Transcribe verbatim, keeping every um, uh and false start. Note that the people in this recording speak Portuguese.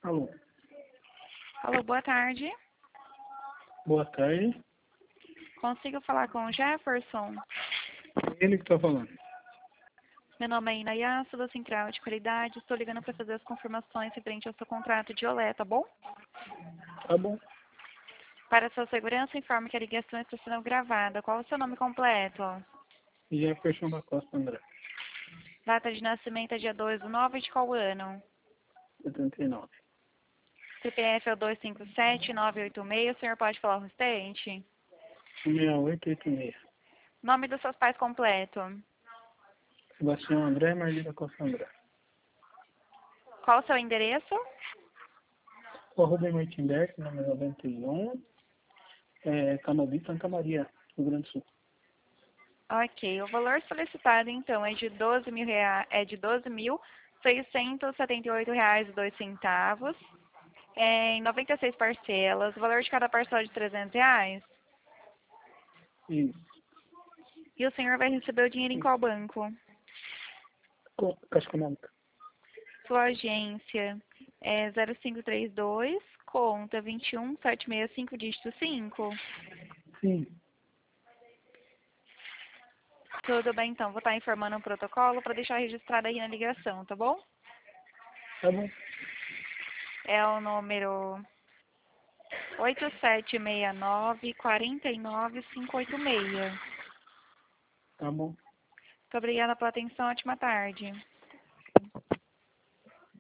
Alô, Alô, boa tarde. boa tarde. Consigo falar com o Jefferson? Ele que tá falando. Meu nome é Inaya, sou da Central de Qualidade. Estou ligando para fazer as confirmações referente ao seu contrato de Olé, tá bom? Tá bom. Para sua segurança, informe que a ligação está sendo gravada. Qual é o seu nome completo? Jefferson da Costa André, Data de nascimento é dia dois do nove de qual ano? setenta e nove. C P F é o dois cinco sete nove oito seis. O senhor pode falar o restante? seis oito oito seis. Nome dos seus pais completo? Sebastião André, Marli da Costa André. Qual o seu endereço? O Rubem Martinberg, número noventa e um, é, Canobi, Santa Maria, Rio Grande do Sul. Ok, o valor solicitado então é de doze mil reais, é de doze mil seiscentos e setenta e oito reais e dois centavos, é, em noventa e seis parcelas. O valor de cada parcela é de trezentos reais. Isso. E o senhor vai receber o dinheiro em qual banco? Co- Caixa Econômica. Sua agência é zero cinco três dois, conta vinte e um sete seis cinco, dígito cinco. Sim. Tudo bem, então. Vou estar informando o protocolo para deixar registrado aí na ligação, tá bom? Tá bom. É o número oito sete seis nove, quatro nove cinco oito seis. Tá bom. Muito obrigada pela atenção. Ótima tarde.